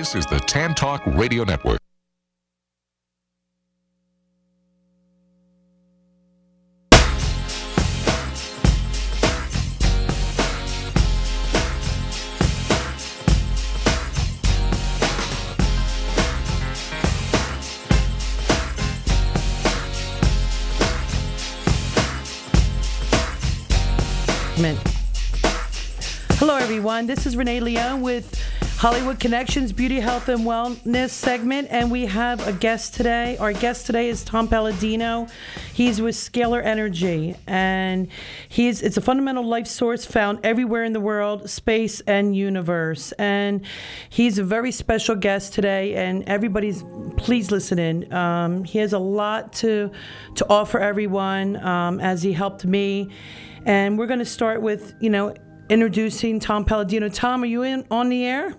This is the Tan Talk Radio Network. Hello, everyone. This is Renee Leon with Hollywood Connections Beauty, Health, and Wellness segment, and we have a guest today. Our guest today is Tom Palladino. He's with Scalar Energy, and it's a fundamental life source found everywhere in the world, space, and universe. And he's a very special guest today, and please listen in. He has a lot to offer everyone, as he helped me. And we're going to start with, introducing Tom Palladino. Tom, are you on the air?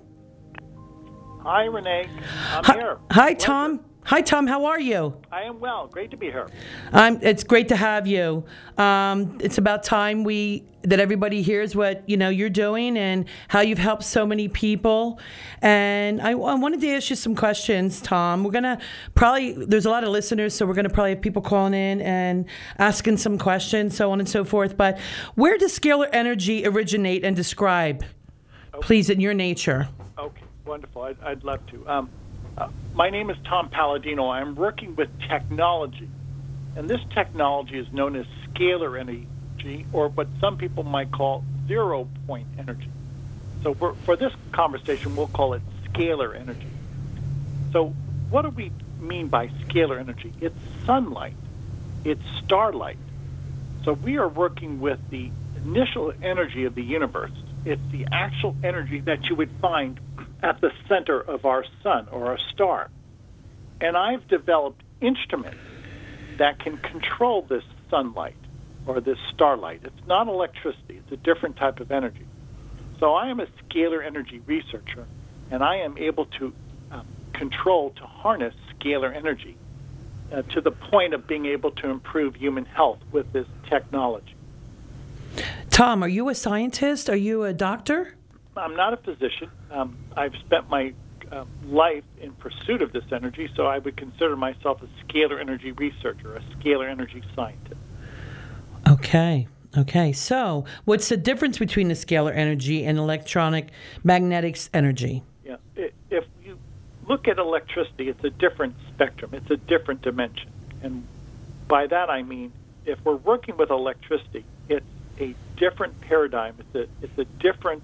Hi, Renee. I'm here. Hi, Tom. Hi, Tom. How are you? I am well. Great to be here. It's great to have you. It's about time that everybody hears what you're doing and how you've helped so many people. And I wanted to ask you some questions, Tom. We're gonna there's a lot of listeners, so we're gonna probably have people calling in and asking some questions, so on and so forth. But where does scalar energy originate and describe, please, in your nature? Okay, wonderful. I'd love to. My name is Tom Palladino. I'm working with technology, and this technology is known as scalar energy, or what some people might call zero-point energy. So for this conversation, we'll call it scalar energy. So what do we mean by scalar energy? It's sunlight. It's starlight. So we are working with the initial energy of the universe. It's the actual energy that you would find at the center of our sun or our star. And I've developed instruments that can control this sunlight or this starlight. It's not electricity. It's a different type of energy. So I am a scalar energy researcher, and I am able to to harness scalar energy to the point of being able to improve human health with this technology. Tom, are you a scientist? Are you a doctor? I'm not a physician. I've spent my life in pursuit of this energy, so I would consider myself a scalar energy researcher, a scalar energy scientist. Okay. So what's the difference between the scalar energy and electronic magnetics energy? Yeah. If you look at electricity, it's a different spectrum. It's a different dimension. And by that I mean, if we're working with electricity, it's a different paradigm. It's a different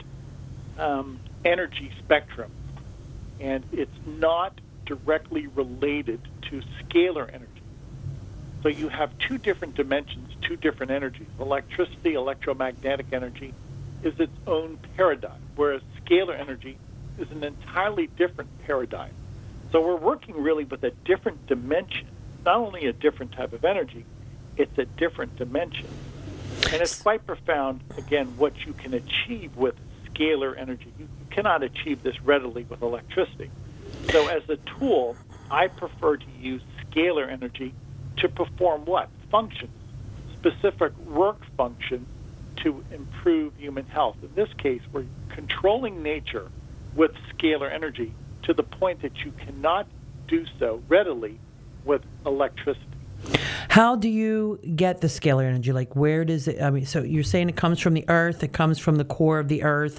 energy spectrum, and it's not directly related to scalar energy. So you have two different dimensions, two different energies. Electricity, electromagnetic energy, is its own paradigm, whereas scalar energy is an entirely different paradigm. So we're working really with a different dimension, not only a different type of energy, it's a different dimension. And it's quite profound, again, what you can achieve with scalar energy. You cannot achieve this readily with electricity. So as a tool, I prefer to use scalar energy to perform what? Functions, specific work functions to improve human health. In this case, we're controlling nature with scalar energy to the point that you cannot do so readily with electricity. How do you get the scalar energy? Like, where does it? So you're saying it comes from the earth. It comes from the core of the earth.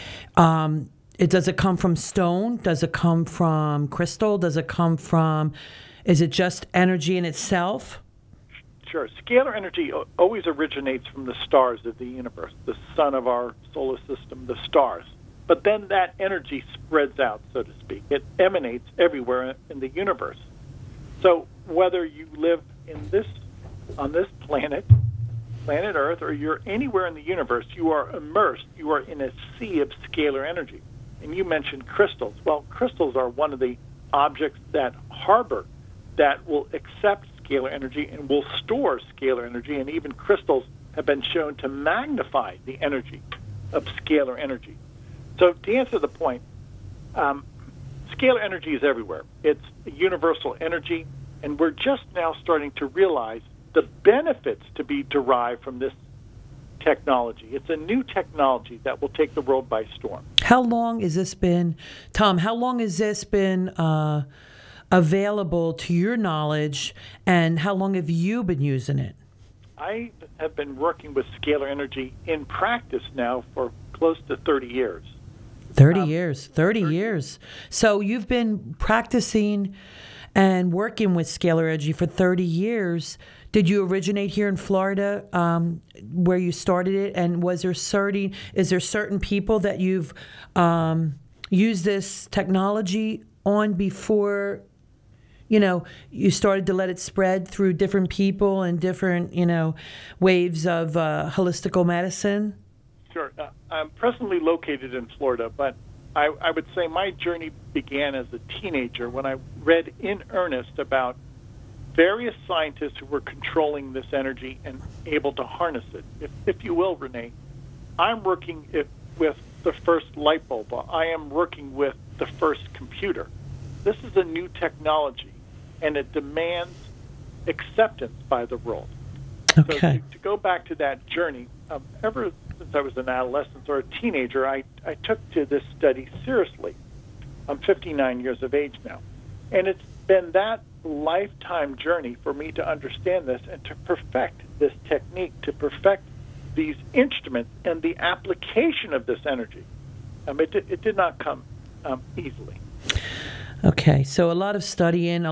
Does it come from stone? Does it come from crystal? Does it come from? Is it just energy in itself? Sure. Scalar energy always originates from the stars of the universe, the sun of our solar system, the stars. But then that energy spreads out, so to speak. It emanates everywhere in the universe. So whether you live on this planet Earth, or you're anywhere in the universe, you are immersed. You are in a sea of scalar energy. And you mentioned crystals. Well, crystals are one of the objects that will accept scalar energy and will store scalar energy. And even crystals have been shown to magnify the energy of scalar energy. So to answer the point, scalar energy is everywhere. It's a universal energy. And we're just now starting to realize the benefits to be derived from this technology. It's a new technology that will take the world by storm. How long has this been, Tom? How long has this been available to your knowledge, and how long have you been using it? I have been working with scalar energy in practice now for close to 30 years. 30 years. So you've been practicing and working with scalar energy for 30 years. Did you originate here in Florida, where you started it? And is there certain people that you've used this technology on before, you started to let it spread through different people and different, waves of holistical medicine? Sure. I'm presently located in Florida, but I would say my journey began as a teenager when I read in earnest about various scientists who were controlling this energy and able to harness it. If you will, Renee, I'm working with the first light bulb. I am working with the first computer. This is a new technology, and it demands acceptance by the world. Okay. So to go back to that journey, ever since I was an adolescent or a teenager, I took to this study seriously. I'm 59 years of age now. And it's been that lifetime journey for me to understand this and to perfect this technique, to perfect these instruments and the application of this energy. It did not come easily. Okay, so a lot of studying,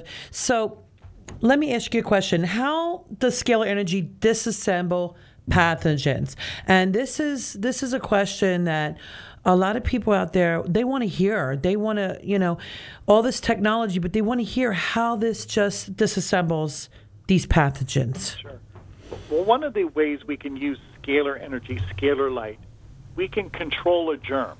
So let me ask you a question. How does scalar energy disassemble pathogens? And this is a question that a lot of people out there, they want to hear. They want to, all this technology, but they want to hear how this just disassembles these pathogens. Sure. Well, one of the ways we can use scalar energy, scalar light, we can control a germ.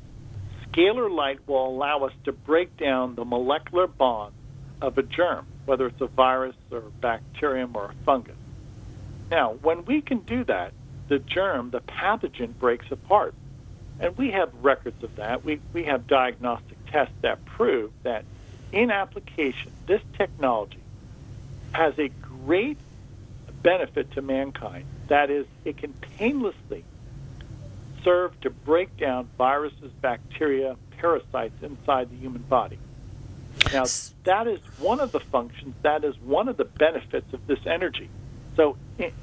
Scalar light will allow us to break down the molecular bond of a germ, whether it's a virus or a bacterium or a fungus. Now, when we can do that, the germ, the pathogen, breaks apart. And we have records of that. We have diagnostic tests that prove that in application, this technology has a great benefit to mankind. That is, it can painlessly serve to break down viruses, bacteria, parasites inside the human body. Now, that is one of the functions, that is one of the benefits of this energy. So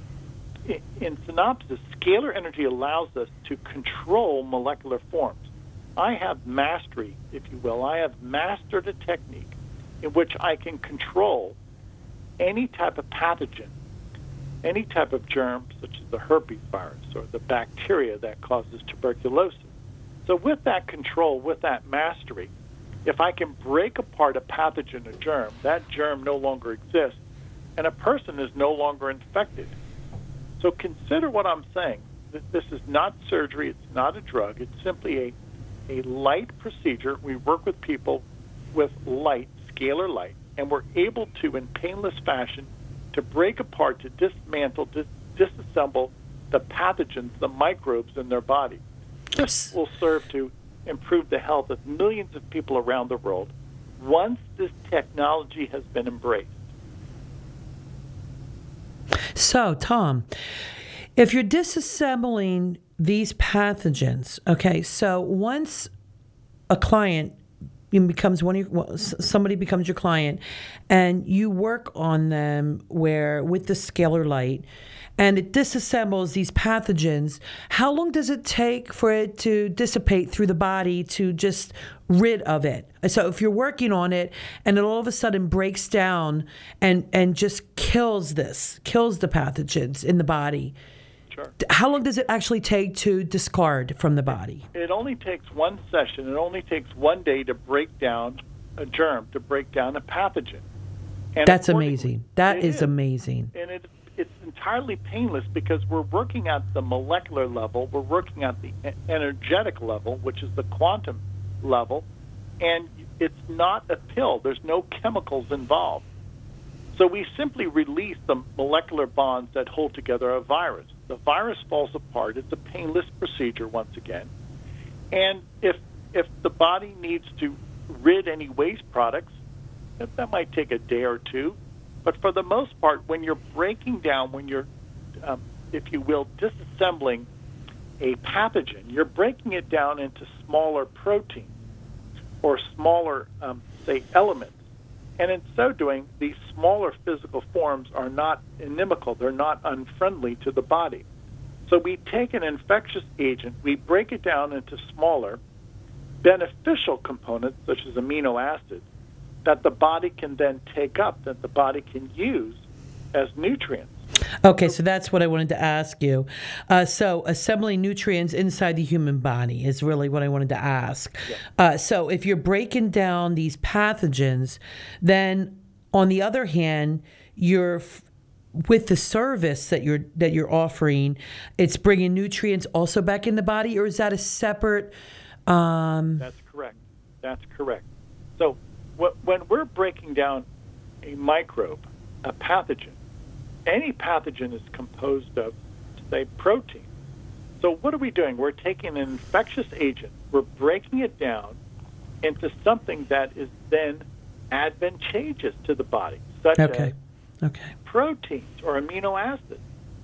in synopsis, scalar energy allows us to control molecular forms. I have mastery, if you will. I have mastered a technique in which I can control any type of pathogen, any type of germ, such as the herpes virus or the bacteria that causes tuberculosis. So with that control, with that mastery, if I can break apart a pathogen, a germ, that germ no longer exists, and a person is no longer infected. So consider what I'm saying. This is not surgery. It's not a drug. It's simply a light procedure. We work with people with light, scalar light, and we're able to, in painless fashion, to break apart, to dismantle, to disassemble the pathogens, the microbes in their body. This will serve to improve the health of millions of people around the world once this technology has been embraced. So, Tom, if you're disassembling these pathogens, okay, so once a client becomes somebody becomes your client, and you work on them with the scalar light, and it disassembles these pathogens, how long does it take for it to dissipate through the body, to just rid of it? So if you're working on it and it all of a sudden breaks down and just kills the pathogens in the body, Sure. How long does it actually take to discard from the body? It only takes one session. It only takes one day to break down a germ, to break down a pathogen. And that's amazing. That is amazing. And it's entirely painless because we're working at the molecular level, we're working at the energetic level, which is the quantum level, and it's not a pill. There's no chemicals involved. So we simply release the molecular bonds that hold together a virus. The virus falls apart. It's a painless procedure once again. And if the body needs to rid any waste products, that might take a day or two. But for the most part, when you're breaking down, when you're, if you will, disassembling a pathogen, you're breaking it down into smaller proteins or smaller, say, elements. And in so doing, these smaller physical forms are not inimical. They're not unfriendly to the body. So we take an infectious agent, we break it down into smaller, beneficial components, such as amino acids, that the body can then take up, that the body can use as nutrients. Okay, so that's what I wanted to ask you. So assembling nutrients inside the human body is really what I wanted to ask. Yeah. So if you're breaking down these pathogens, then on the other hand, with the service that you're offering, it's bringing nutrients also back in the body, or is that a separate? That's correct. That's correct. So when we're breaking down a microbe, a pathogen, any pathogen is composed of, say, protein. So what are we doing? We're taking an infectious agent, we're breaking it down into something that is then advantageous to the body, such as proteins or amino acids.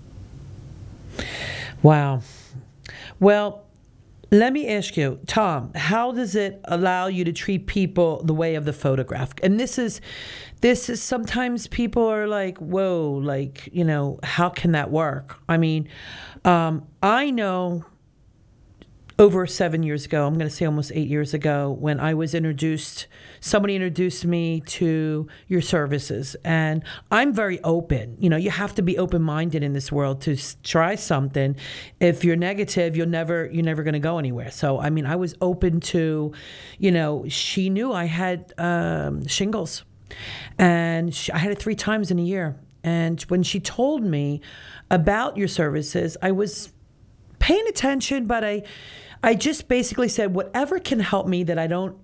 Wow. Well, let me ask you, Tom, how does it allow you to treat people the way of the photograph? And this is sometimes people are like, whoa, like, how can that work? I mean, I know over 7 years ago, I'm going to say almost 8 years ago, when I was somebody introduced me to your services. And I'm very open. You have to be open-minded in this world to try something. If you're negative, you're never going to go anywhere. So, I mean, I was open to, she knew I had shingles. And I had it 3 times in a year. And when she told me about your services, I was paying attention, but I just basically said, whatever can help me that I don't,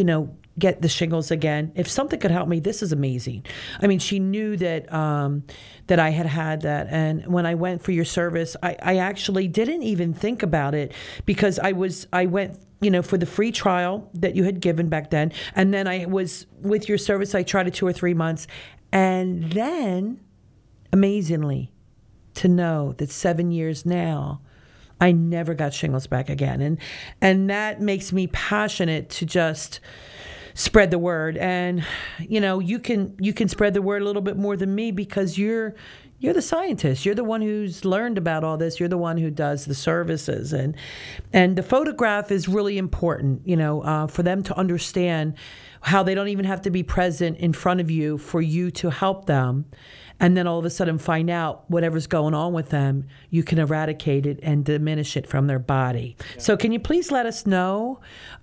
get the shingles again. If something could help me, this is amazing. I mean, she knew that that I had that. And when I went for your service, I actually didn't even think about it because I went, for the free trial that you had given back then. And then I was with your service. I tried it 2 or 3 months. And then, amazingly, to know that 7 years now, I never got shingles back again. And that makes me passionate to just spread the word. And, you can spread the word a little bit more than me because you're the scientist. You're the one who's learned about all this. You're the one who does the services. And the photograph is really important, for them to understand how they don't even have to be present in front of you for you to help them. And then all of a sudden find out whatever's going on with them, you can eradicate it and diminish it from their body. Yeah. So can you please let us know,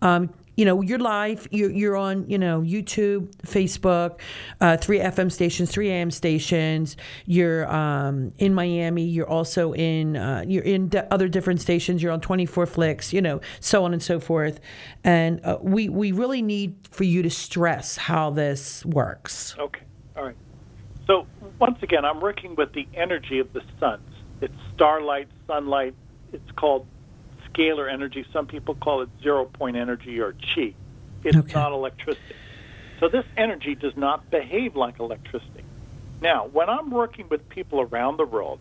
you're live, you're on, YouTube, Facebook, 3 FM stations, 3 AM stations. You're in Miami. You're also in, other different stations. You're on 24 Flicks, so on and so forth. And we really need for you to stress how this works. Okay. All right. So once again, I'm working with the energy of the suns. It's starlight, sunlight. It's called scalar energy. Some people call it zero-point energy or chi. It's not electricity. So this energy does not behave like electricity. Now, when I'm working with people around the world,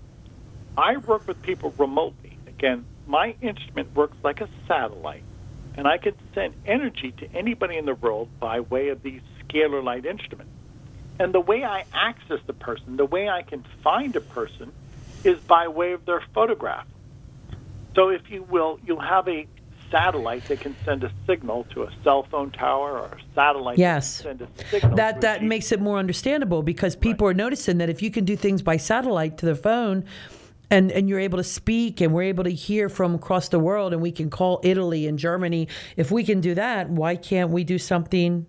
I work with people remotely. Again, my instrument works like a satellite, and I can send energy to anybody in the world by way of these scalar light instruments. And the way I access the person, the way I can find a person, is by way of their photograph. So if you will, you'll have a satellite that can send a signal to a cell phone tower or a satellite that can send a signal. That makes it more understandable because people are noticing that if you can do things by satellite to the phone and you're able to speak and we're able to hear from across the world and we can call Italy and Germany, if we can do that, why can't we do something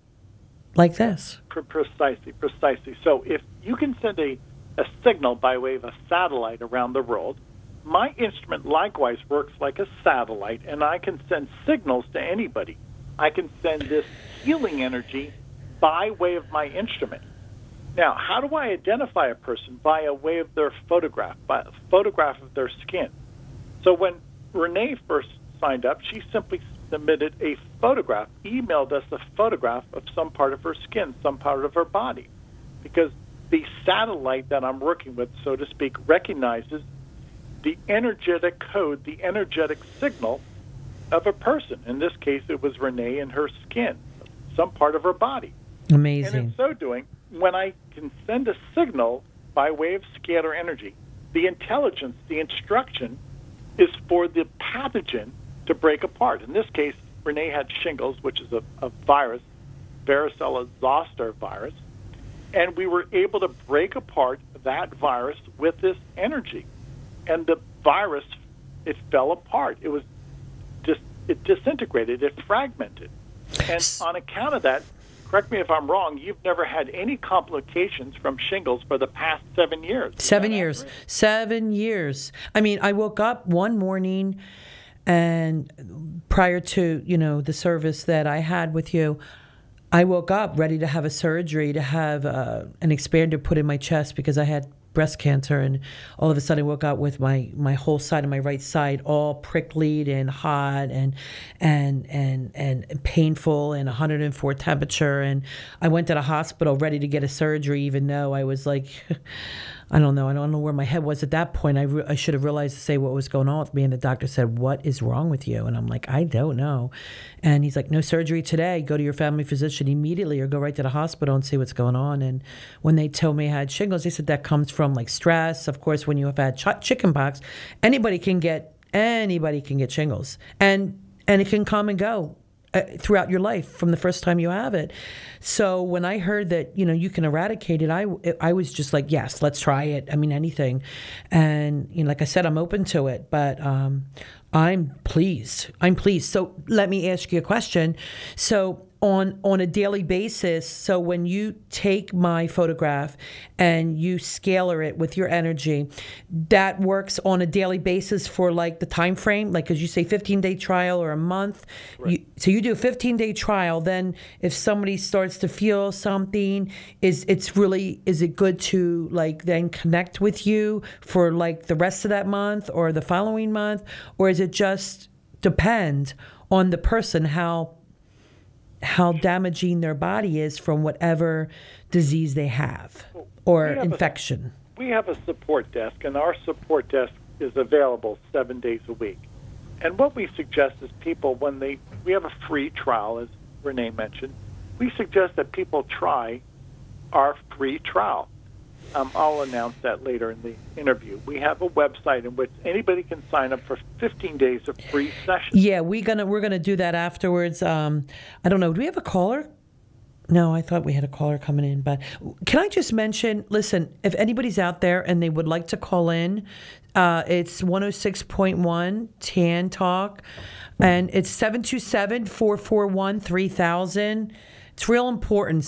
like this? Precisely. So if you can send a signal by way of a satellite around the world, my instrument likewise works like a satellite, and I can send signals to anybody. I can send this healing energy by way of my instrument. Now, how do I identify a person? By a way of their photograph, by a photograph of their skin. So when Renee first signed up, she simply submitted a photograph, emailed us a photograph of some part of her skin, some part of her body, because the satellite that I'm working with, so to speak, recognizes the energetic code, the energetic signal of a person. In this case, it was Renee in her skin, some part of her body. Amazing. And in so doing, when I can send a signal by way of scalar energy, the intelligence, the instruction is for the pathogen to break apart. In this case, Renee had shingles, which is a virus, varicella zoster virus, and we were able to break apart that virus with this energy. And the virus, it fell apart. It disintegrated. It fragmented. And on account of that, correct me if I'm wrong, you've never had any complications from shingles for the past 7 years. 7 years. 7 years. I mean, I woke up one morning, and prior to, the service that I had with you, I woke up ready to have a surgery, to have an expander put in my chest because I had breast cancer, and all of a sudden I woke up with my whole side of my right side all prickly and hot and painful and 104 temperature, and I went to the hospital ready to get a surgery, even though I was like, I don't know where my head was at that point. I should have realized to say what was going on with me, and the doctor said, "What is wrong with you?" And I'm like, "I don't know." And he's like, "No surgery today. Go to your family physician immediately, or go right to the hospital and see what's going on." And when they told me I had shingles, they said that comes from like stress. Of course, when you have had chickenpox, anybody can get shingles, and it can come and go throughout your life from the first time you have it. So when I heard that, you can eradicate it, I was just like, yes, let's try it. I mean, anything. And, like I said, I'm open to it, but I'm pleased. So let me ask you a question. So on a daily basis, so when you take my photograph and you scalar it with your energy, that works on a daily basis for like the time frame, like, because you say 15-day trial or a month. Right. So you do a 15-day trial. Then if somebody starts to feel something, is it good to like then connect with you for like the rest of that month or the following month, or is it just depend on the person how damaging their body is from whatever disease they have or infection? We have a support desk, and our support desk is available 7 days a week. And what we suggest is people, we have a free trial, as Renee mentioned, we suggest that people try our free trial. I'll announce that later in the interview. We have a website in which anybody can sign up for 15 days of free sessions. Yeah, we're gonna do that afterwards. I don't know. Do we have a caller? No, I thought we had a caller coming in. But can I just mention, listen, if anybody's out there and they would like to call in, it's 106.1 Tan Talk, and it's 727-441-3000. It's real important,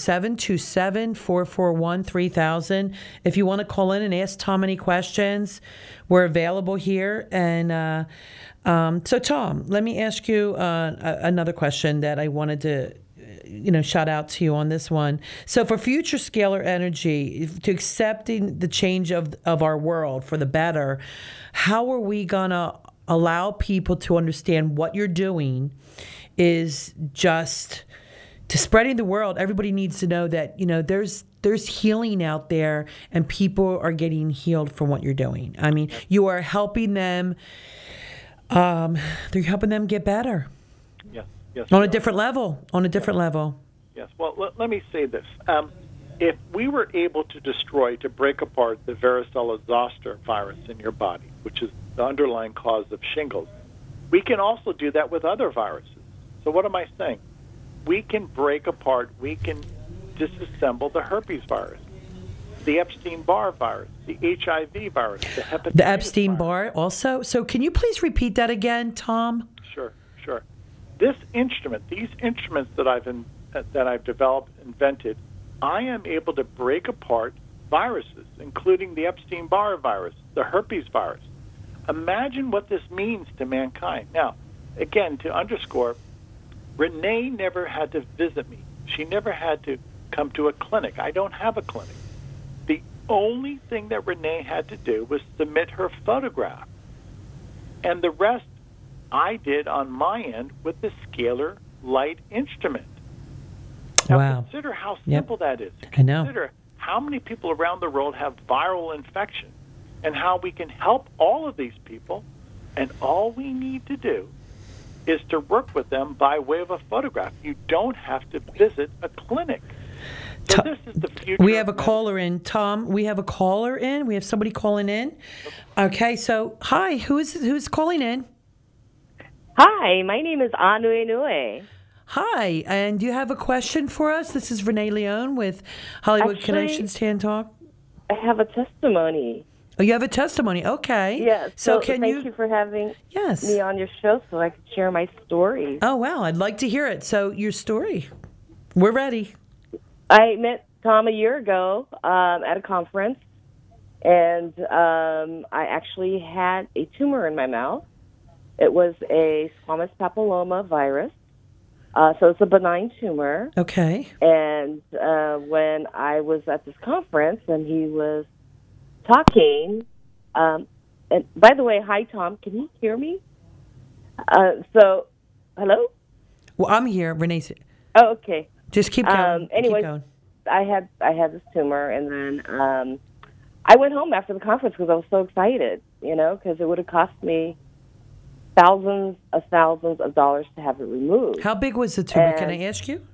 727-441-3000. If you want to call in and ask Tom any questions, we're available here. And so, Tom, let me ask you another question that I wanted to shout out to you on this one. So for future scalar energy, to accepting the change of our world for the better, how are we going to allow people to understand what you're doing is just to spreading the world? Everybody needs to know that, there's healing out there and people are getting healed from what you're doing. I mean, you are helping them. They're helping them get better. Yes. On a different level. Yes. Well, let me say this. If we were able to break apart the varicella zoster virus in your body, which is the underlying cause of shingles, we can also do that with other viruses. So what am I saying? We can break apart, we can disassemble the herpes virus, the Epstein-Barr virus, the HIV virus, the hepatitis The Epstein-Barr also? So can you please repeat that again, Tom? Sure. These instruments that I've developed, invented, I am able to break apart viruses, including the Epstein-Barr virus, the herpes virus. Imagine what this means to mankind. Now, again, to underscore, Renee never had to visit me. She never had to come to a clinic. I don't have a clinic. The only thing that Renee had to do was submit her photograph. And the rest I did on my end with the scalar light instrument. Now, wow. Consider how simple that is. I know. Consider how many people around the world have viral infection. and how we can help all of these people. And all we need to do is to work with them by way of a photograph. You don't have to visit a clinic. So this is the future. We have a caller in, Tom. We have a caller in. We have somebody calling in. Okay, so hi, who's calling in? Hi, my name is Anu Inouye. Hi, and do you have a question for us? This is Renee Leon with Hollywood Connections Tan Talk. I have a testimony. Oh, you have a testimony. Okay. Yes. So thank you for having me on your show so I could share my story. Oh, wow. I'd like to hear it. So your story. We're ready. I met Tom a year ago at a conference, and I actually had a tumor in my mouth. It was a squamous papilloma virus. So it's a benign tumor. Okay. And when I was at this conference and he was talking, and by the way, hi, Tom. Can you hear me? So, hello? Well, I'm here, Renee. Oh, okay. Just keep going. Anyway, keep going. I had this tumor, and then I went home after the conference because I was so excited, because it would have cost me thousands of dollars to have it removed. How big was the tumor? Can I ask you?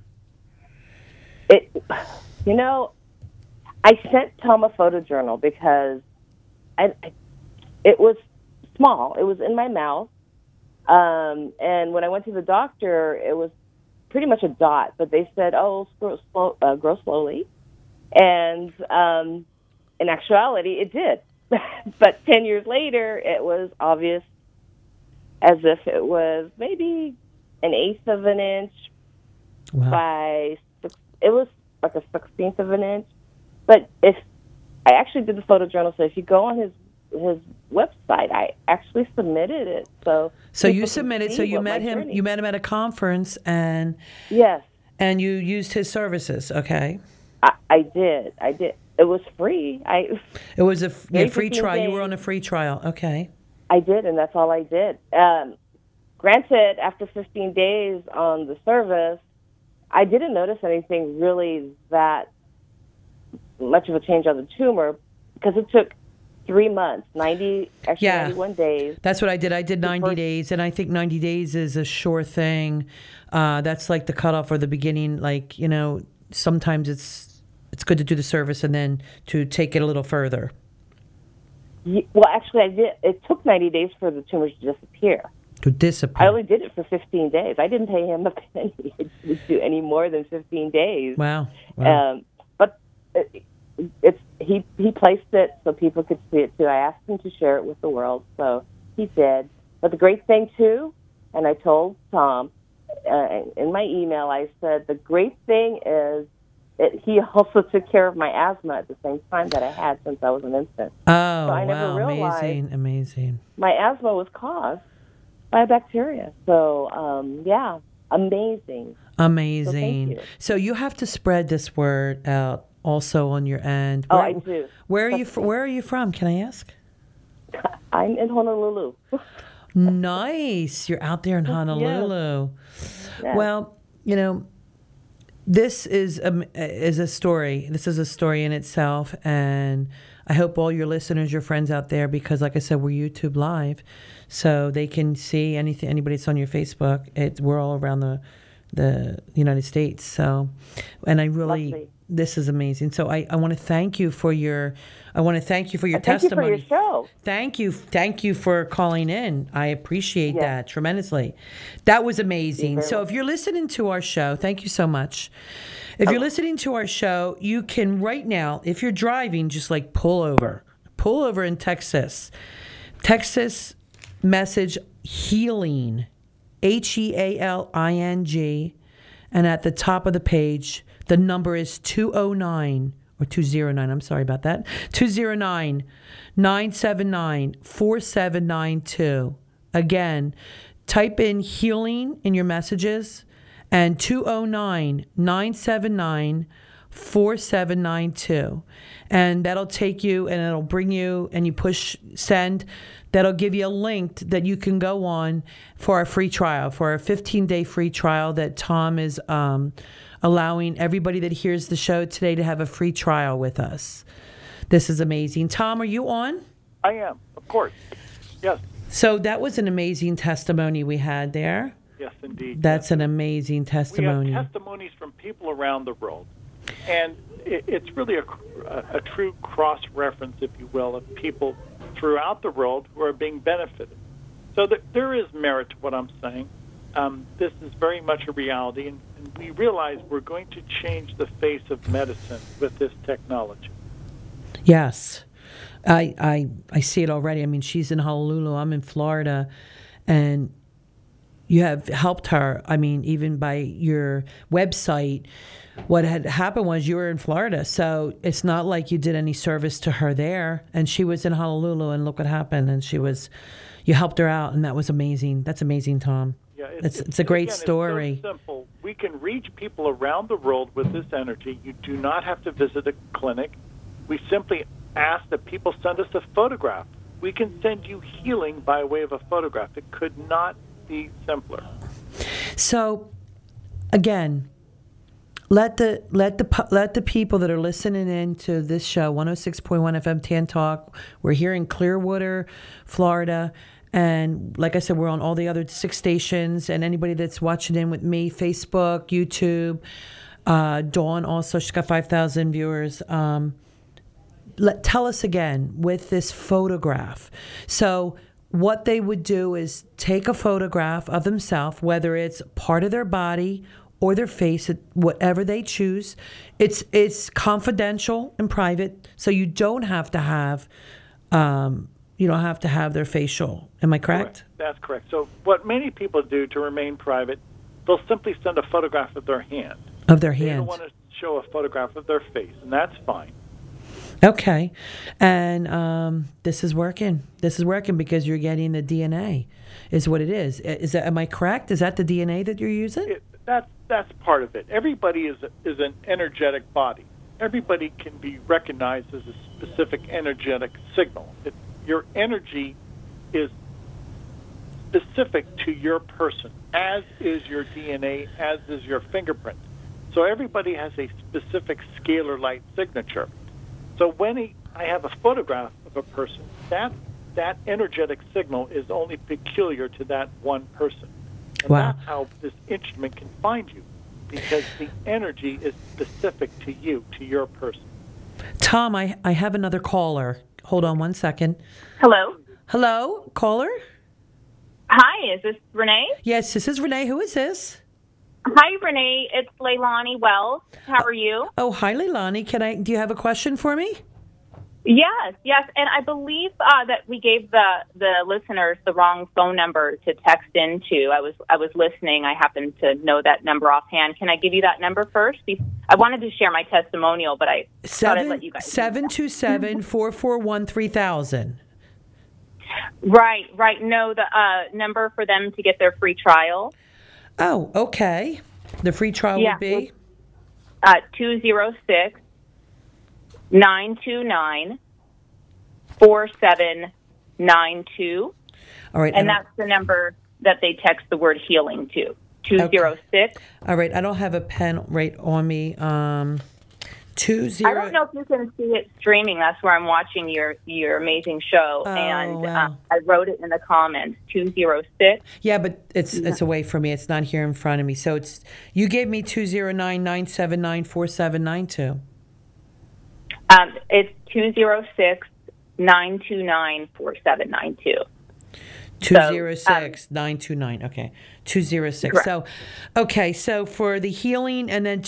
I sent Tom a photojournal because it was small. It was in my mouth. And when I went to the doctor, it was pretty much a dot. But they said, grow slowly. And in actuality, it did. But 10 years later, it was obvious as if it was maybe an eighth of an inch by it was like a 16th of an inch. But if I actually did the photojournal, so if you go on his website, I actually submitted it. So you submitted. So you met him. You met him at a conference, and yes, and you used his services. Okay, I did. It was free. It was a free trial. Days. You were on a free trial. Okay. I did, and that's all I did. Granted, after 15 days on the service, I didn't notice anything really that much of a change on the tumor because it took 3 months, 91 days. That's what I did. I did 90 days, and I think 90 days is a sure thing. That's like the cutoff or the beginning. Like, sometimes it's good to do the service and then to take it a little further. Well, actually, I did. It took 90 days for the tumors to disappear. To disappear? I only did it for 15 days. I didn't pay him a penny to do any more than 15 days. Wow. But he placed it so people could see it, too. I asked him to share it with the world, so he did. But the great thing, too, and I told Tom in my email, I said, the great thing is he also took care of my asthma at the same time that I had since I was an infant. Oh, so I never realized amazing. My asthma was caused by a bacteria. So, amazing. Amazing. So you have to spread this word out also on your end. I do. Where are you from? Can I ask? I'm in Honolulu. Nice. You're out there in Honolulu. Yes. Well, this is a story. This is a story in itself, and I hope all your listeners, your friends out there, because like I said, we're YouTube Live, so they can see anybody that's on your Facebook. We're all around the United States. So, and I really, lovely. This is amazing. So I want to thank you for your testimony. Thank you for your show. Thank you for calling in. I appreciate that tremendously. That was amazing. So if you're listening to our show, thank you so much. If you're listening to our show, you can right now, if you're driving, just like pull over in Texas. Texas message healing, HEALING, and at the top of the page, the number is 209, or 209, I'm sorry about that, 209-979-4792. Again, type in healing in your messages and 209-979-4792. And that'll take you and it'll bring you, and you push send. That'll give you a link that you can go on for a free trial, for a 15-day free trial that Tom is allowing everybody that hears the show today to have a free trial with us. This is amazing. Tom, are you on? I am, of course. Yes. So that was an amazing testimony we had there. Yes, indeed. That's yes. an amazing testimony. We have testimonies from people around the world, and it's really a true cross-reference, if you will, of people throughout the world who are being benefited. So there is merit to what I'm saying. This is very much a reality, and we realize we're going to change the face of medicine with this technology. Yes. I see it already. I mean, she's in Honolulu. I'm in Florida. And you have helped her. I mean, even by your website, what had happened was you were in Florida. So it's not like you did any service to her there. And she was in Honolulu, and look what happened. And you helped her out, and that was amazing. That's amazing, Tom. Yeah, it's a great story. It's so simple. We can reach people around the world with this energy. You do not have to visit a clinic. We simply ask that people send us a photograph. We can send you healing by way of a photograph. It could not be simpler. So, again, let the people that are listening in to this show, 106.1 FM Tan Talk. We're here in Clearwater, Florida. And like I said, we're on all the other 6 stations. And anybody that's watching in with me, Facebook, YouTube, Dawn also, she's got 5,000 viewers. Tell us again with this photograph. So what they would do is take a photograph of themselves, whether it's part of their body or their face, whatever they choose. It's confidential and private, so you don't have to have their facial. Am I correct? That's correct. So what many people do to remain private, they'll simply send a photograph of their hand. Of their hand. They don't want to show a photograph of their face, and that's fine. Okay. And this is working. This is working because you're getting the DNA, is what it is. Am I correct? Is that the DNA that you're using? That's part of it. Everybody is an energetic body. Everybody can be recognized as a specific energetic signal. Your energy is specific to your person, as is your DNA, as is your fingerprint. So everybody has a specific scalar light signature. So when I have a photograph of a person, that energetic signal is only peculiar to that one person. And wow. That's how this instrument can find you, because the energy is specific to you, to your person. Tom, I have another caller. Hold on one second. Hello? Hello, caller? Hi, is this Renee? Yes, this is Renee. Who is this? Hi, Renee. It's Leilani Wells. How are you? Oh, hi, Leilani. Do you have a question for me? Yes. And I believe that we gave the listeners the wrong phone number to text into. I was listening. I happen to know that number offhand. Can I give you that number first? I wanted to share my testimonial, but I thought I'd let you guys. 727-441-3000. Right. No, the number for them to get their free trial. Oh, okay. The free trial would be? 206-929-4792. All right. And that's the number that they text the word healing to. 206. Okay. All right. I don't have a pen right on me. 20. I don't know if you can see it streaming. That's where I'm watching your amazing show. Wow. I wrote it in the comments. 206. Yeah, but it's away from me. It's not here in front of me. So you gave me 209-979-4792. It's 206-929-4792. 206-929. Okay. 206. Correct. So, okay. So for the healing, and then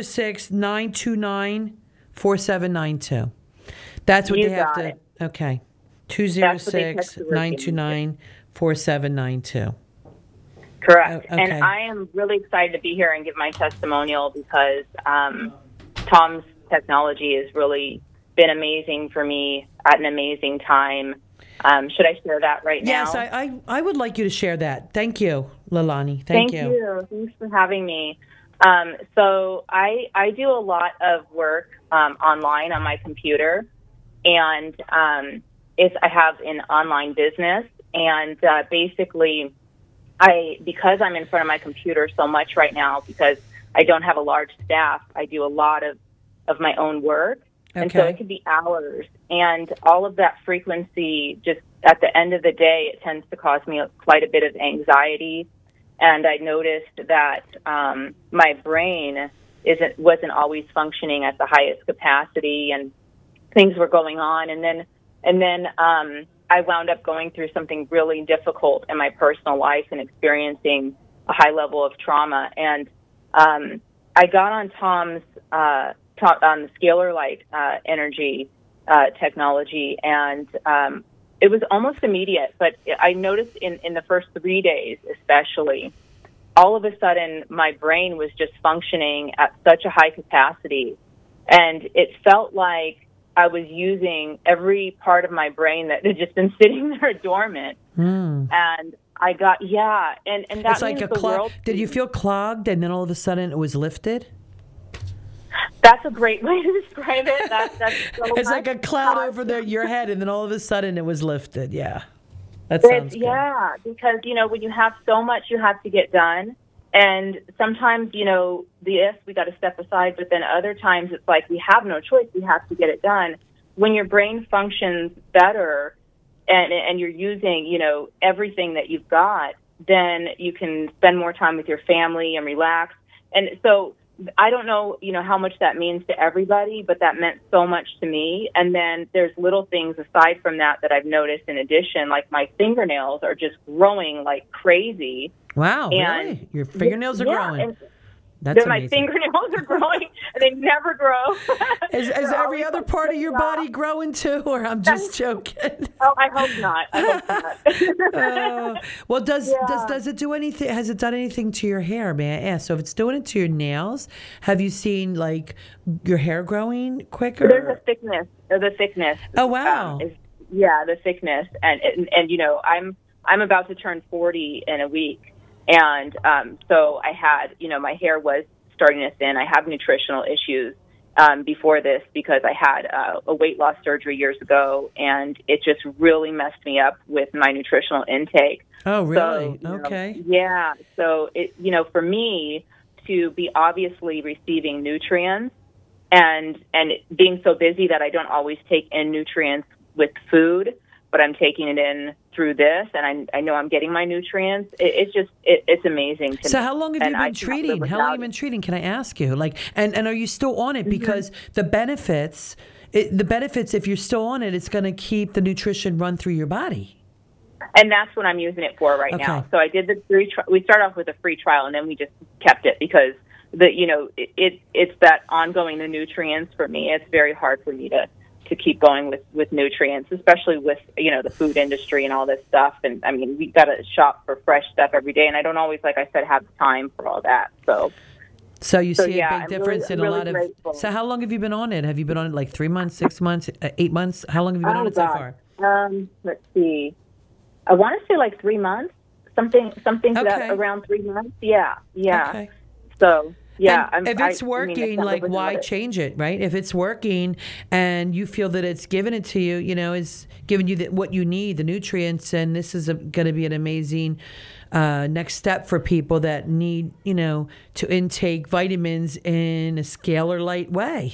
206-929-4792. That's what You they have got to. it. Okay. That's what they text the word 206-929-4792. Correct. Okay. And I am really excited to be here and give my testimonial because Tom's technology has really been amazing for me at an amazing time. Should I share that right now? Yes, I would like you to share that. Thank you, Leilani. Thank you. Thanks for having me. So I do a lot of work online on my computer, and I have an online business, and basically because I'm in front of my computer so much right now, because I don't have a large staff, I do a lot of my own work. And so Okay. it could be hours. And all of that frequency, just at the end of the day, it tends to cause me quite a bit of anxiety. And I noticed that my brain wasn't always functioning at the highest capacity, and things were going on. And then I wound up going through something really difficult in my personal life and experiencing a high level of trauma. And I got on Tom's on the scalar light energy technology, and it was almost immediate. But I noticed in the first 3 days, especially, all of a sudden my brain was just functioning at such a high capacity, and it felt like I was using every part of my brain that had just been sitting there dormant. And I got, and that It's like means a the world. Did you feel clogged and then all of a sudden it was lifted? That's a great way to describe it. That's so It's like a much cloud fun. over your head and then all of a sudden it was lifted. Yeah. That sounds good. Yeah, because, when you have so much you have to get done, and sometimes, we got to step aside, but then other times it's like we have no choice. We have to get it done. When your brain functions better and you're using, everything that you've got, then you can spend more time with your family and relax. And so I don't know, how much that means to everybody, but that meant so much to me. And then there's little things aside from that I've noticed in addition, like my fingernails are just growing like crazy. Wow, And- really? Your fingernails are growing. And That's my amazing. fingernails are growing, and they never grow. Is They're every always other like, part of your body growing too, or I'm just joking? Oh, I hope not. I hope not. Well, does it do anything? Has it done anything to your hair? May I ask? So if it's doing it to your nails, have you seen like your hair growing quicker? There's a thickness. The thickness. Oh wow! The thickness, and I'm about to turn 40 in a week. And so I had, my hair was starting to thin. I have nutritional issues before this because I had a weight loss surgery years ago, and it just really messed me up with my nutritional intake. Oh, really? So, Okay. Yeah. So, for me to be obviously receiving nutrients and being so busy that I don't always take in nutrients with food, but I'm taking it in through this, and I know I'm getting my nutrients. It's amazing to me. So how long have you And I been cannot live treating? How long without have you been treating? Can I ask you? And are you still on it? Because the benefits, if you're still on it, it's going to keep the nutrition run through your body. And that's what I'm using it for right Okay. now. So I did the we started off with a free trial, and then we just kept it because it's that ongoing, the nutrients for me. It's very hard for me to keep going with nutrients, especially with, the food industry and all this stuff. And I mean, we got to shop for fresh stuff every day. And I don't always, like I said, have the time for all that. So you see yeah, a big I'm difference in really a lot of. grateful. So how long have you been on it? Have you been on it like 3 months, 6 months, 8 months? How long have you been on it so far? Let's see. I want to say like 3 months, something Okay. around 3 months. Yeah. Okay. So yeah. And if it's working, I like can't live why without it. change it, right? If it's working and you feel that it's giving it to you, is giving you what you need, the nutrients, and this is going to be an amazing next step for people that need, to intake vitamins in a scalar light way.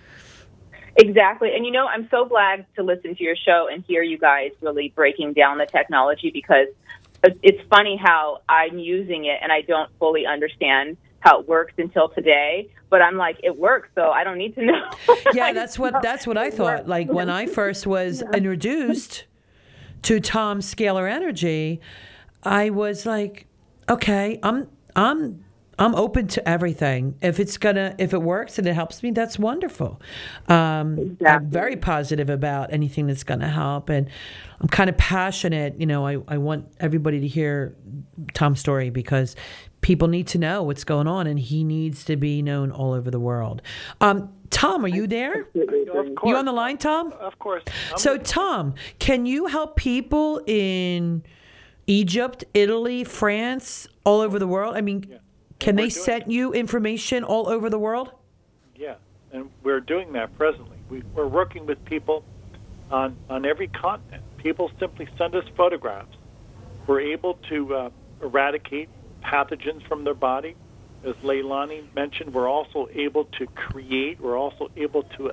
Exactly. And, I'm so glad to listen to your show and hear you guys really breaking down the technology, because it's funny how I'm using it and I don't fully understand how it works until today, but I'm like, it works, so I don't need to know. Yeah, that's what I thought. Like when I first was introduced to Tom's Scalar Energy, I was like, okay, I'm open to everything. If it works and it helps me, that's wonderful. I'm very positive about anything that's gonna help, and I'm kind of passionate. I want everybody to hear Tom's story because people need to know what's going on, and he needs to be known all over the world. Tom, are you there? Of course. You on the line, Tom? Of course. So, Tom, can you help people in Egypt, Italy, France, all over the world? I mean, can they send you information all over the world? Yeah, and we're doing that presently. We're working with people on every continent. People simply send us photographs. We're able to eradicate pathogens from their body. As Leilani mentioned, we're also able to create, we're also able to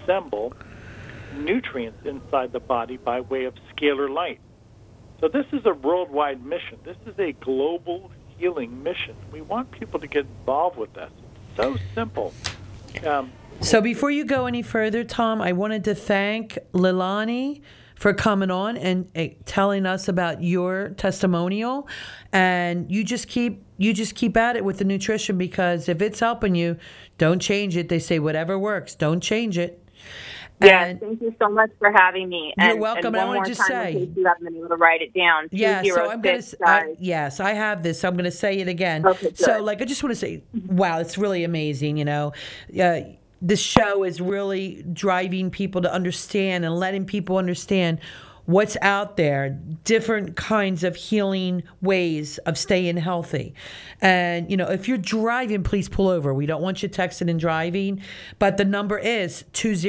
reassemble nutrients inside the body by way of scalar light. So this is a worldwide mission. This is a global healing mission. We want people to get involved with this. It's so simple. So before you go any further, Tom, I wanted to thank Leilani for coming on and telling us about your testimonial. And you just keep at it with the nutrition, because if it's helping you, don't change it. They say whatever works, don't change it. Yes, thank you so much for having me. You're welcome. And I want to just say, in case you haven't been able to write it down. Yeah, so I'm going to. Yes, I have this. So I'm going to say it again. Okay, so, I just want to say, wow, it's really amazing. This show is really driving people to understand and letting people understand what's out there, different kinds of healing ways of staying healthy. And, if you're driving, please pull over. We don't want you texting and driving. But the number is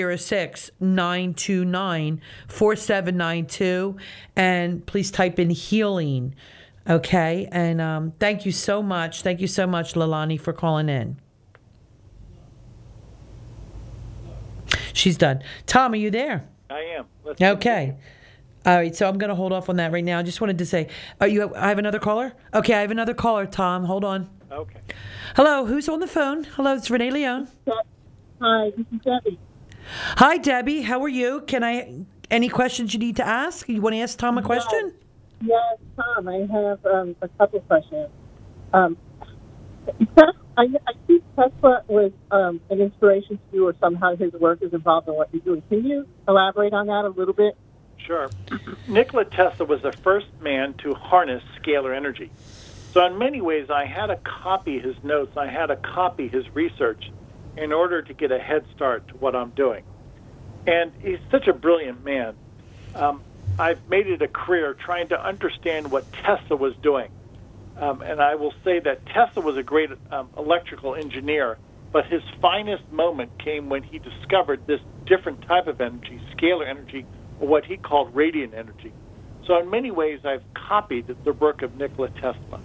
206-929-4792. And please type in healing. Okay? And thank you so much. Thank you so much, Leilani, for calling in. She's done. Tom, are you there? I am. Okay. All right, so I'm going to hold off on that right now. I just wanted to say, I have another caller? Okay, I have another caller, Tom. Hold on. Okay. Hello, who's on the phone? Hello, it's Renee Leon. Hi, this is Debbie. Hi, Debbie. How are you? Any questions you need to ask? You want to ask Tom a question? Yes, Tom, I have a couple questions. I think Tesla was an inspiration to you, or somehow his work is involved in what you're doing. Can you elaborate on that a little bit? Sure. Nikola Tesla was the first man to harness scalar energy. So in many ways, I had to copy his notes. I had to copy his research in order to get a head start to what I'm doing. And he's such a brilliant man. I've made it a career trying to understand what Tesla was doing. And I will say that Tesla was a great electrical engineer, but his finest moment came when he discovered this different type of energy, scalar energy, or what he called radiant energy. So in many ways, I've copied the work of Nikola Tesla.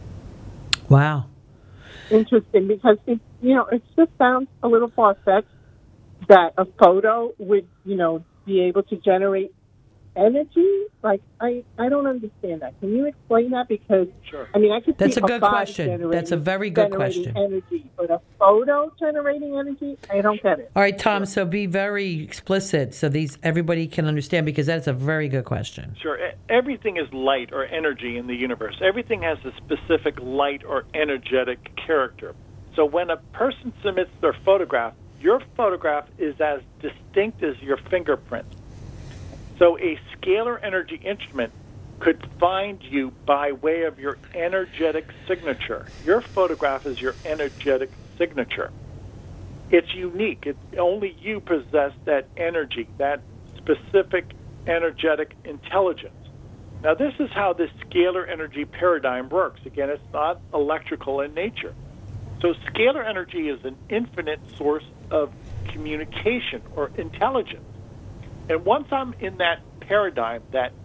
Wow. Interesting, because it just sounds a little far-fetched that a photo would, be able to generate energy. Like, I don't understand that. Can you explain that? Because, sure. I could That's see a good question. That's a very good question. Energy, but a photo generating energy, I don't get it. All right, Tom, so be very explicit so everybody can understand, because that's a very good question. Sure. Everything is light or energy in the universe. Everything has a specific light or energetic character. So when a person submits their photograph, your photograph is as distinct as your fingerprint. So a scalar energy instrument could find you by way of your energetic signature. Your photograph is your energetic signature. It's unique. Only you possess that energy, that specific energetic intelligence. Now, this is how this scalar energy paradigm works. Again, it's not electrical in nature. So scalar energy is an infinite source of communication or intelligence. And once I'm in that paradigm, that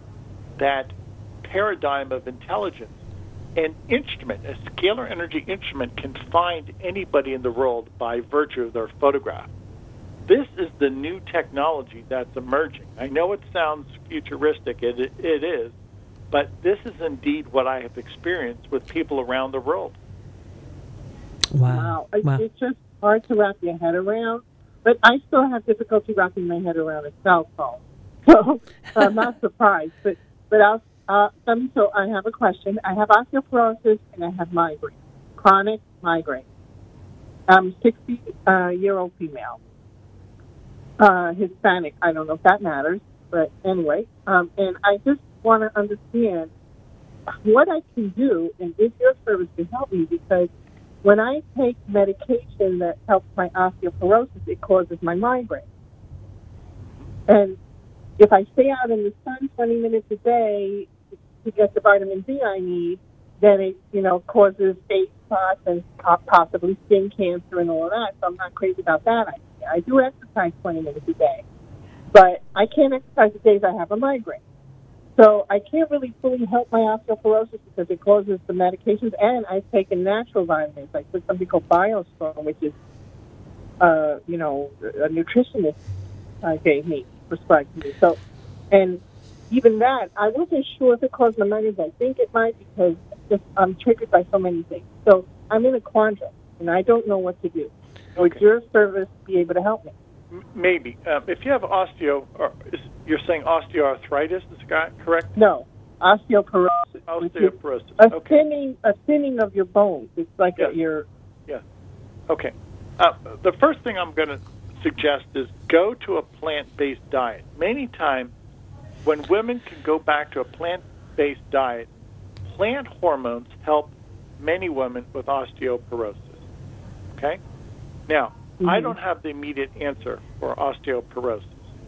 paradigm of intelligence, an instrument, a scalar energy instrument, can find anybody in the world by virtue of their photograph. This is the new technology that's emerging. I know it sounds futuristic, it is, but this is indeed what I have experienced with people around the world. Wow. It's just hard to wrap your head around. But I still have difficulty wrapping my head around a cell phone. So I'm not surprised. But so I have a question. I have osteoporosis and I have migraine, chronic migraine. I'm 60-year-old female, Hispanic. I don't know if that matters, but anyway. And I just want to understand what I can do, and if your service can help me, because when I take medication that helps my osteoporosis, it causes my migraine. And if I stay out in the sun 20 minutes a day to get the vitamin D I need, then it, causes face spots and possibly skin cancer and all of that. So I'm not crazy about that idea. I do exercise 20 minutes a day, but I can't exercise the days I have a migraine. So I can't really fully help my osteoporosis because it causes the medications, and I've taken natural vitamins. I took something called BioStrong, which is, a nutritionist prescribed to me. So, and even that, I wasn't sure if it caused my migraines. I think it might because I'm triggered by so many things. So I'm in a quandrum, and I don't know what to do. Would your service be able to help me? Maybe. If you have you're saying osteoarthritis, is that correct? No, osteoporosis. Osteoporosis. A thinning of your bones. It's like your. Yes. Okay. The first thing I'm going to suggest is go to a plant-based diet. Many times, when women can go back to a plant-based diet, plant hormones help many women with osteoporosis. Okay? Now, I don't have the immediate answer for osteoporosis.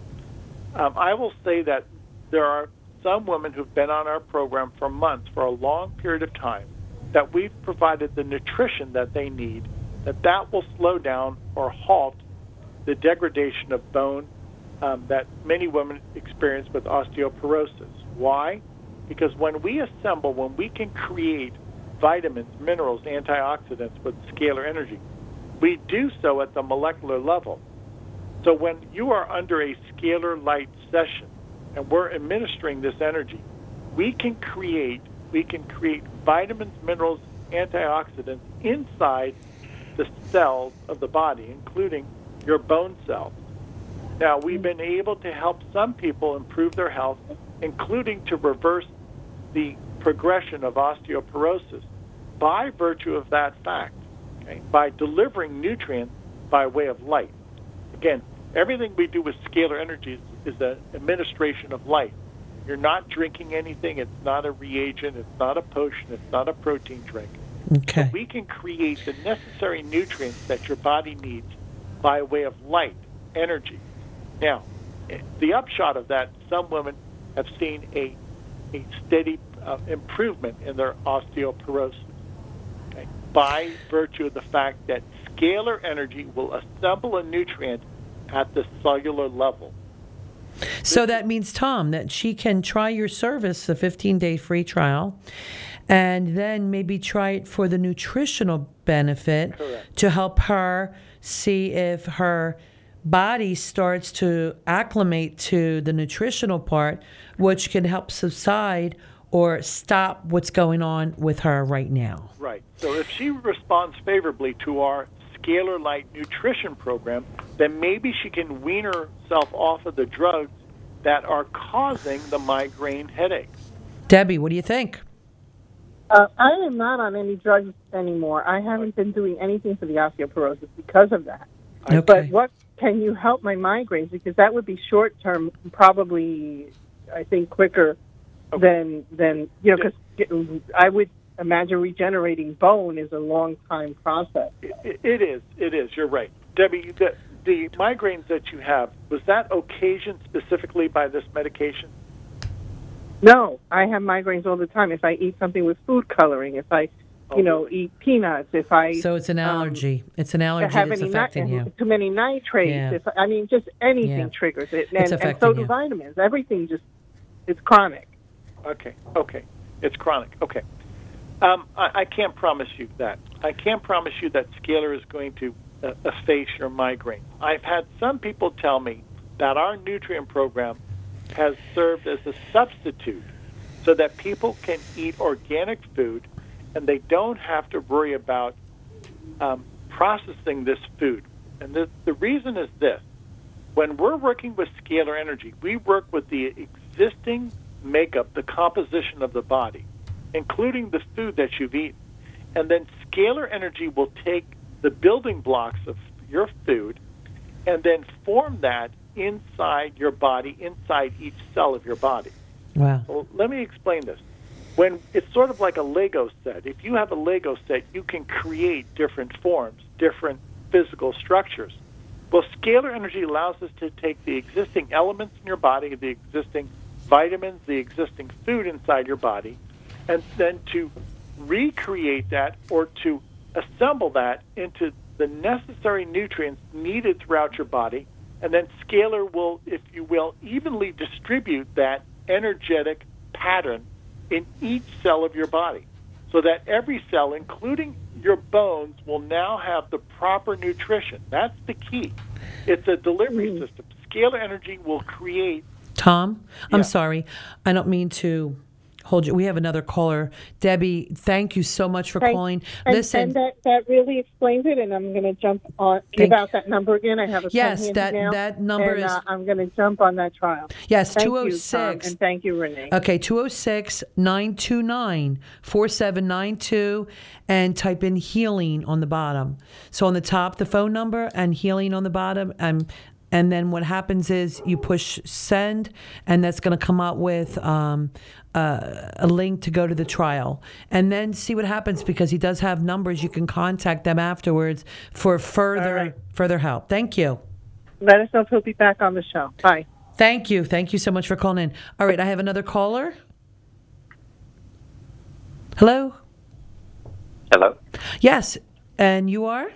I will say that there are some women who've been on our program for months, for a long period of time, that we've provided the nutrition that they need, that will slow down or halt the degradation of bone that many women experience with osteoporosis. Why? Because when we can create vitamins, minerals, antioxidants with scalar energy, we do so at the molecular level. So when you are under a scalar light session and we're administering this energy, we can create vitamins, minerals, antioxidants inside the cells of the body, including your bone cells. Now, we've been able to help some people improve their health, including to reverse the progression of osteoporosis by virtue of that fact, by delivering nutrients by way of light. Again, everything we do with scalar energy is the administration of light. You're not drinking anything. It's not a reagent. It's not a potion. It's not a protein drink. Okay. So we can create the necessary nutrients that your body needs by way of light, energy. Now, the upshot of that, some women have seen a steady improvement in their osteoporosis, by virtue of the fact that scalar energy will assemble a nutrient at the cellular level. So that means, Tom, that she can try your service, the 15-day free trial, and then maybe try it for the nutritional benefit. Correct. To help her see if her body starts to acclimate to the nutritional part, which can help subside or stop what's going on with her right now. Right. So if she responds favorably to our Scalar Light Nutrition Program, then maybe she can wean herself off of the drugs that are causing the migraine headaches. Debbie, what do you think? I am not on any drugs anymore. I haven't been doing anything for the osteoporosis because of that. Okay. But what can you help my migraines? Because that would be short term, probably, I think, quicker than because I would imagine regenerating bone is a long time process. It is. You're right. Debbie, the migraines that you have, was that occasioned specifically by this medication? No, I have migraines all the time. If I eat something with food coloring, if I, eat peanuts, if I... So it's an allergy. It's an allergy that's affecting you. Too many nitrates. Yeah. Just anything triggers it. And so do vitamins. Everything it's chronic. Okay. It's chronic. Okay. I can't promise you that. I can't promise you that Scalar is going to efface your migraine. I've had some people tell me that our nutrient program has served as a substitute so that people can eat organic food and they don't have to worry about processing this food. And the reason is this. When we're working with scalar energy, we work with the existing makeup, the composition of the body, including the food that you've eaten. And then scalar energy will take the building blocks of your food and then form that inside your body, inside each cell of your body. Wow. Well, let me explain this. When it's sort of like a Lego set. If you have a Lego set, you can create different forms, different physical structures. Well, scalar energy allows us to take the existing elements in your body, the existing vitamins, the existing food inside your body, and then to recreate that or to assemble that into the necessary nutrients needed throughout your body. And then scalar will, if you will, evenly distribute that energetic pattern in each cell of your body so that every cell, including your bones, will now have the proper nutrition. That's the key. It's a delivery system. scalar energy will create. Tom, I'm Yeah. sorry. I don't mean to hold you. We have another caller. Debbie, thank you so much for calling. Listen. And that really explains it, and I'm going to jump on, give out that number again. I have a pen handy now, that number and, is... I'm going to jump on that trial. Yes, Thank 206. You, Tom, and thank you, Renee. Okay, 206-929-4792, and type in healing on the bottom. So on the top, the phone number, and healing on the bottom, and then what happens is you push send, and that's going to come up with a link to go to the trial. And then see what happens, because he does have numbers. You can contact them afterwards for further help. Thank you. Let us know if he'll be back on the show. Bye. Thank you. Thank you so much for calling in. All right, I have another caller. Hello? Hello? Yes, and you are?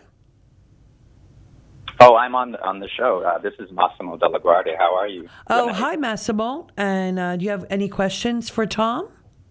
Oh, I'm on the show. This is Massimo Della Guardia. How are you? Oh, Renee? hi, Massimo. And do you have any questions for Tom?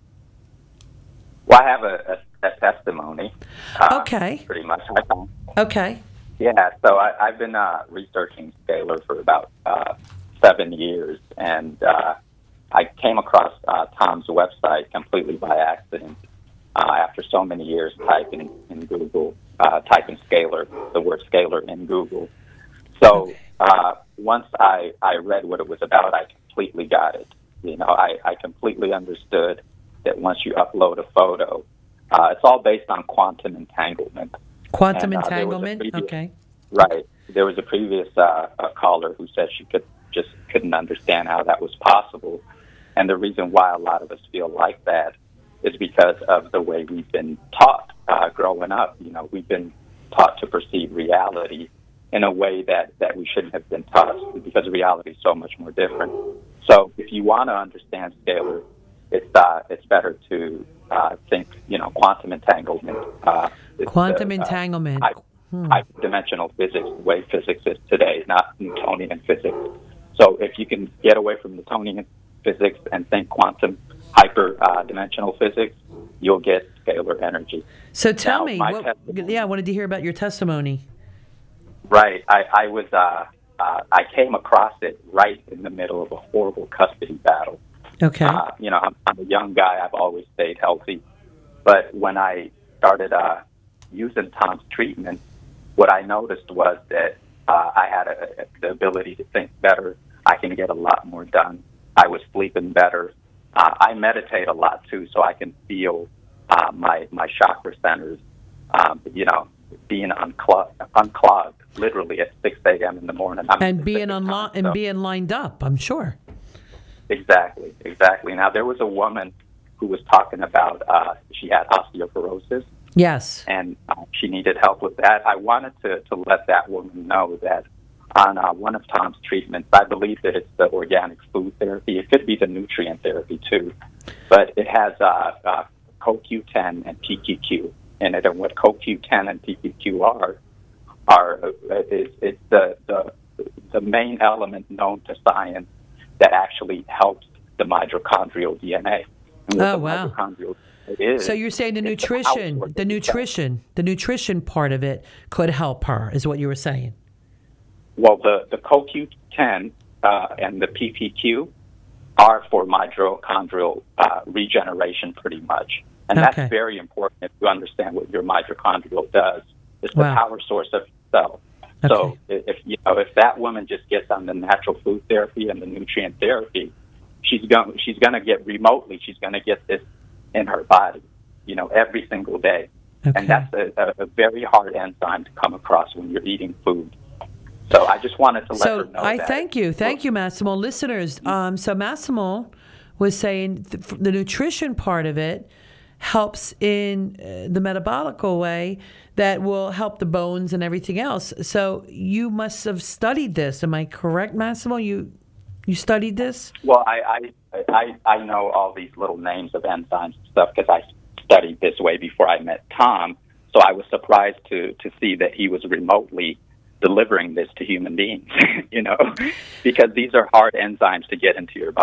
Well, I have a testimony. Okay. Pretty much. Hi, Tom. Okay. Yeah, so I've been researching scalar for about 7 years, and I came across Tom's website completely by accident after so many years typing in Google, typing scalar, the word scalar in Google. So once I read what it was about, I completely got it. You know, I completely understood that once you upload a photo, it's all based on quantum entanglement. Quantum And, entanglement? Okay. Right. There was a previous caller who said she couldn't understand how that was possible. And the reason why a lot of us feel like that is because of the way we've been taught growing up. You know, we've been taught to perceive reality in a way that we shouldn't have been taught, because reality is so much more different. So if you want to understand scalar, it's better to think, you know, quantum entanglement. Quantum entanglement. High-dimensional physics, the way physics is today, not Newtonian physics. So if you can get away from Newtonian physics and think quantum hyper-dimensional physics, you'll get scalar energy. So tell me, I wanted to hear about your testimony. Right. I came across it right in the middle of a horrible custody battle. Okay. You know, I'm a young guy. I've always stayed healthy. But when I started using Tom's treatment, what I noticed was that I had the ability to think better. I can get a lot more done. I was sleeping better. I meditate a lot, too, so I can feel my chakra centers, you know, being unclogged, literally at 6 a.m. in the morning. And being lined up, I'm sure. Exactly. Now, there was a woman who was talking about she had osteoporosis. Yes. And she needed help with that. I wanted to let that woman know that on one of Tom's treatments, I believe that it's the organic food therapy. It could be the nutrient therapy, too. But it has CoQ10 and PQQ in it. And what CoQ10 and PQQ is the main element known to science that actually helps the mitochondrial DNA. Oh, wow. Mitochondrial is, so you're saying the nutrition part of it could help her, is what you were saying? Well, the CoQ10 and the PPQ are for mitochondrial regeneration, pretty much. And that's very important if you understand what your mitochondrial does. It's the power source of the cell. Okay. So if that woman just gets on the natural food therapy and the nutrient therapy, she's going to get this in her body, you know, every single day. Okay. And that's a very hard enzyme to come across when you're eating food. So I just wanted to let her know that. Thank you, Massimo. Listeners, so Massimo was saying the nutrition part of it helps in the metabolical way that will help the bones and everything else. So you must have studied this. Am I correct, Massimo? You studied this? Well, I know all these little names of enzymes and stuff because I studied this way before I met Tom. So I was surprised to see that he was remotely delivering this to human beings, you know, because these are hard enzymes to get into your body.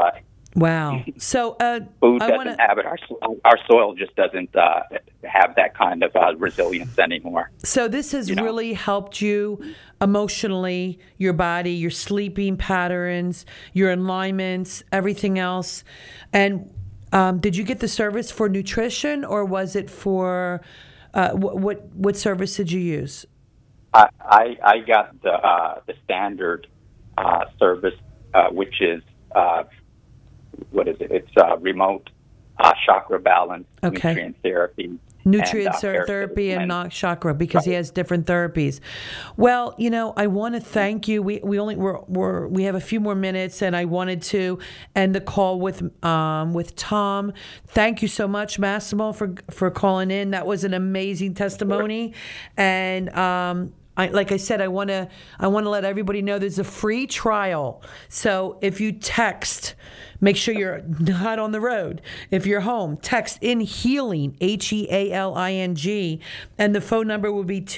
Wow. So food doesn't have it. Our soil just doesn't have that kind of resilience anymore. So this has really helped you emotionally, your body, your sleeping patterns, your alignments, everything else. And did you get the service for nutrition, or was it for what service did you use? I got the standard service, which is what is it? It's remote chakra balance, nutrient therapy. Nutrient therapy and not chakra, because he has different therapies. Well, I want to thank you. We have a few more minutes, and I wanted to end the call with Tom. Thank you so much, Massimo, for calling in. That was an amazing testimony, and like I said, I want to let everybody know there's a free trial. So if you text, make sure you're not on the road. If you're home, text in HEALING, HEALING, and the phone number will be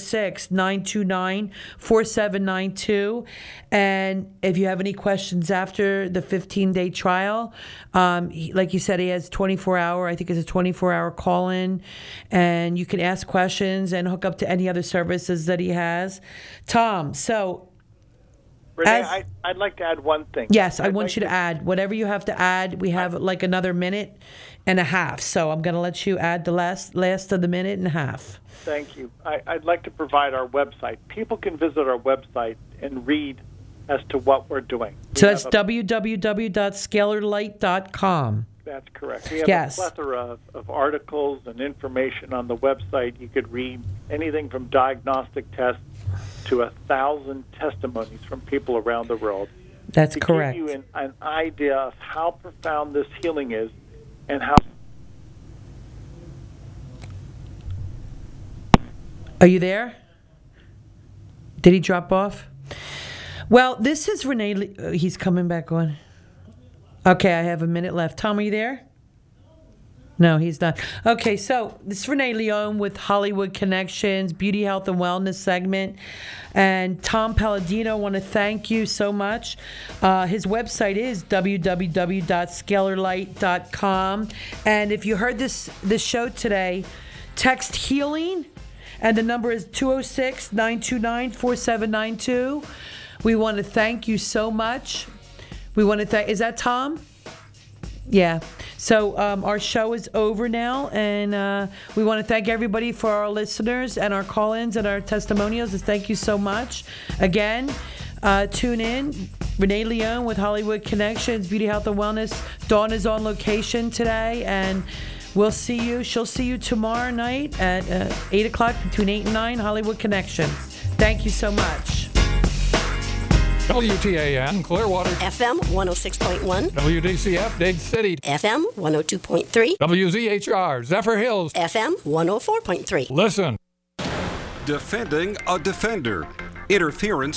206-929-4792. And if you have any questions after the 15-day trial, like you said, he has 24-hour, I think it's a 24-hour call-in, and you can ask questions and hook up to any other services that he has. Tom, so... Renee, I'd like to add one thing. Yes, I want you to add whatever you have to add. We have like another minute and a half, so I'm going to let you add the last of the minute and a half. Thank you. I'd like to provide our website. People can visit our website and read as to what we're doing. So that's www.scalarlight.com. That's correct. We have a plethora of articles and information on the website. You could read anything from diagnostic tests to 1,000 testimonies from people around the world. That's correct. To give you an idea of how profound this healing is and how... Are you there? Did he drop off? Well, this is Renee. He's coming back on. Okay, I have a minute left. Tom, are you there? No, he's not. Okay, so this is Renee Leon with Hollywood Connections, Beauty, Health, and Wellness segment. And Tom Palladino, I want to thank you so much. His website is www.scalarlight.com. And if you heard this show today, text HEALING, and the number is 206-929-4792. We want to thank you so much. We want to thank... Is that Tom? Yeah. So our show is over now, and we want to thank everybody for our listeners and our call-ins and our testimonials. Thank you so much. Again, tune in. Renee Leon with Hollywood Connections, Beauty, Health, and Wellness. Dawn is on location today, and we'll see you. She'll see you tomorrow night at 8 o'clock, between 8 and 9, Hollywood Connections. Thank you so much. WTAN, Clearwater. FM 106.1. WDCF, Dade City. FM 102.3. WZHR, Zephyr Hills. FM 104.3. Listen. Defending a defender. Interference